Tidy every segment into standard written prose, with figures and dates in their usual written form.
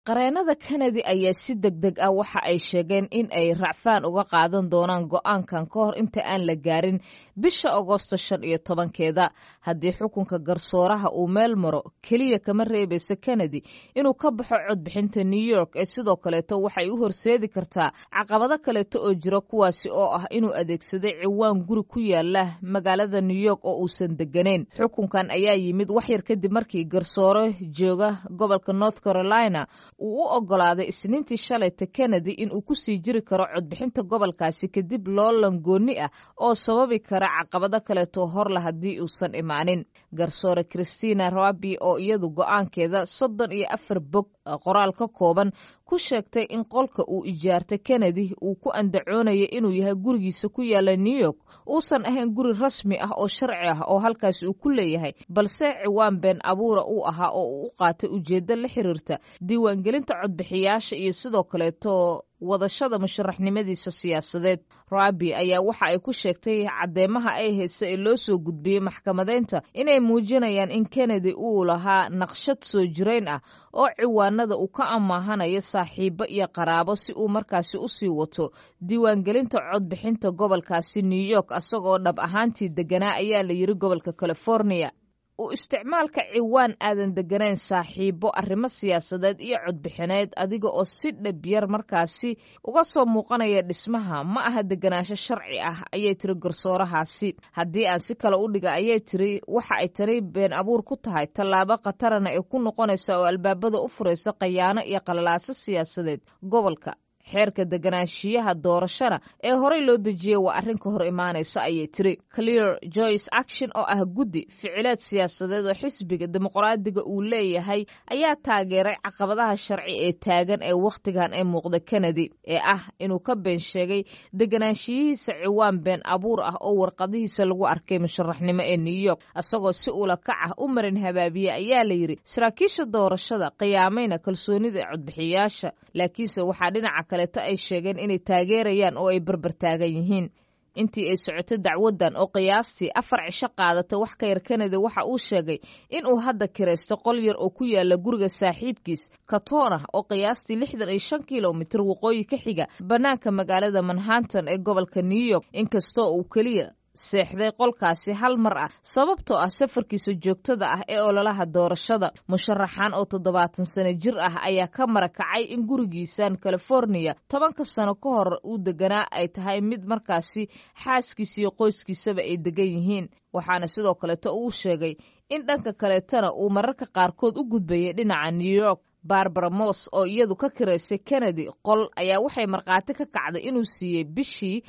Qareenada Kennedy ayaa si degdeg ah waxa ay sheegeen in ay racfaan uga qaadan doonaan go'aankan ka hor inta aan la gaarin bisha Agoosto 15keeda haddii xukunka garsooraha uu meel maro keliya kama reebayso Kennedy inuu ka baxo codbixinta New York ee sidoo kaleeto waxay u horseedi kartaa caqabado kaleeto oo jira kuwaasi oo ah inuu adeegsaday ciwaan guri ku yaala magaalada New York oo uusan deganeyn. Xukunkan ayaa yimid wax yar kadib markii garsoore jooga gobolka North Carolina uu u ogolaaday Isniintii shalayta Kennedy in uu ku sii jiri karo codbixinta gobolkaasi kadib loolan gooni ah oo sababi kara caqabado kaleeto hor la haddii uusan imaanin. Garsoore Christina Rabi oo iyadu go'aankeeda 34 bog qoraal ka kooban ku sheegtay in qolka uu ijaartay Kennedy uu ku andacoonayo inuu yahay gurigiisa ku yaala New York uusan ahayn guri rasmi ah oo sharci ah oo halkaas uu ku leeyahay balse ciwaan been abuura uu ahaa oo uu u qaatay ujeeddo la xiriirta diiwaangelinta codbixiyaasha iyo sidoo kaleeto wadashada musharaxnimadiisa siyaasadeed. Rabi ayaa waxa ay ku sheegtay cadeymaha ay hayso ee loo soo gudbiyey maxkamadeynta inay muujinayaan in Kennedy uu lahaa naqshad soo jireen ah oo ciwaanada uu ka amaahanayo saaxiibo iyo qaraabo si uu markaasi u sii wato diiwaangelinta codbixinta gobolkaasi New York asagoo dhab ahaantii deganaa ayaa la yiri gobolka California. U isticmaalka ciwaan aadan deganayn saaxiibo arrimo siyaasadeed iyo codbixineed adiga oo si dhab yar markaasi uga soo muuqanaya dhismaha ma aha deganaansho sharci ah ayay tiri garsoorahaasi. Haddii aan si kale u dhiga ayay tiri waxa ay tani been abuur ku tahay tallaabo khatarana ee ku noqonaysa oo albaabada u furaysa qayaano iyo qalalaaso siyaasadeed gobolka. Xeerka deganaanshiyaha doorashada ee horey loo dejiyey waa arrin ka hor imaanaysa ayay tiri. Clear Joyce Action oo ah guddi ficileed siyaasadeed oo xisbiga dimuqraadiga uu leeyahay ayaa taageeray caqabadaha sharci ee taagan ee wakhtigan ee muuqda Kennedy ee ah inuu ka been sheegay deganaanshiyihiisa ciwaan been abuur ah oo warqadihiisa lagu arkay musharaxnimo ee New York asagoo si ula kac ah u marin habaabiye ayaa la yiri saraakiisha doorashada qiyaamayna kalsoonida codbixiyaasha laakiinse waxaa dhinaca kaleeto ay sheegeen inay taageerayaan oo ay barbar taagan yihiin. Intii ay socotay dacwadan oo qiyaastii 4 cisho qaadatay wax ka yar Kennedy waxa uu sheegay in uu hadda kireysto qol yar oo ku yaala guriga saaxiibkiis Katona oo qiyaastii 65 kiiloomitir waqooyi ka xiga banaanka magaalada Manhattan ee gobolka New York inkastoo uu kaliya seexday qolkaasi hal mar ah sababtoo ah safarkiisa joogtada ah ee ololaha doorashada. Musharaxan oo 70 sano jir ah ayaa ka marakacay in gurigiisan California 10 sano ka hor uu deganaa ay tahay mid markaasi xaaskiisa iyo qoyskiisaba ay degan yihiin. Waxaana sidoo kaleeto uu sheegay in dhanka kaleetana uu mararka qaarkood u gudbayay dhinaca New York. Barbara Moss oo iyadu ka kireysay Kennedy qol ayaa waxay marqaati ka kacday inuu siiyey bishii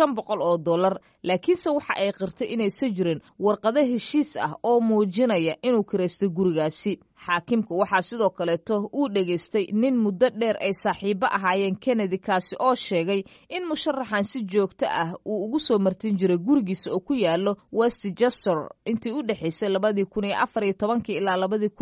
$500 laakiinse waxa ay qirtay inaysan jirin warqado heshiis ah oo muujinaya inuu kireystay gurigaasi. Xaakimku waxaa sidoo kaleeto uu dhageystay nin muddo dheer ay saaxiibo ahaayeen Kennedy kaasi oo sheegay in musharaxan si joogto ah uu ugu soo martin jiray gurigiisa oo ku yaalo Westchester intii u dhaxaysay 2014 ilaa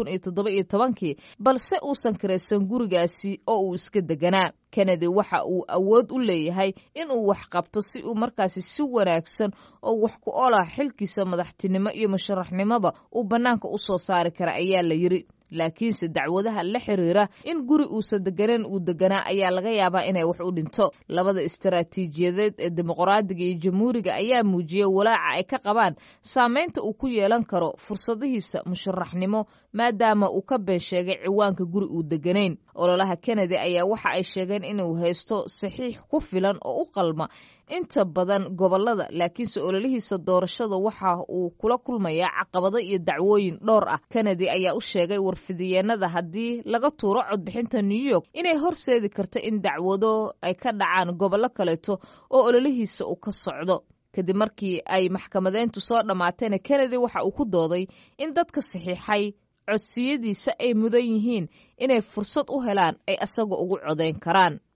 2017 balse uusan kireysan gurigaasi oo uu iska deganaa. Kennedy waxa uu awood u leeyahay in uu wax qabto si uu markaasi si wanaagsan oo wax ku ola xilkiisa madaxtinimo iyo musharaxnimada uu banaanka u soo saari kara ayaa la yiri. Laakiinse dacwadaha la xiriira in guri uusan deganeyn uu deganaa ayaa laga yaabaa inay wax u dhinto. Labada istaraatiijiyadeed ee dimuqraadiga iyo jamhuuriga ayaa muujiyay walaaca ay ka qabaan saameynta uu ku yeelan karo fursadihiisa musharaxnimo maadaama uu ka been sheegay ciwaanka guri uu deganeyn. Ololaha Kennedy ayaa waxa ay sheegeen inuu haysto saxiix ku filan oo u qalma inta badan gobolada laakiinse ololihiisa doorashada waxa uu kula kulmayaa caqabado iyo dacwooyin dhowr ah. Kennedy ayaa u sheegay warfidiyeenada haddii laga tuuro codbixinta New York inay horseedi karto in dacwado ay ka dhacaan gobollo kaleeto oo ololihiisa uu ka socdo. Kadib markii ay maxkamadeyntu soo dhamaateen Kennedy waxa uu ku dooday in dadka saxiixay codsiyadiisa ay mudan yihiin inay fursad u helaan ay asaga ugu codeyn karaan.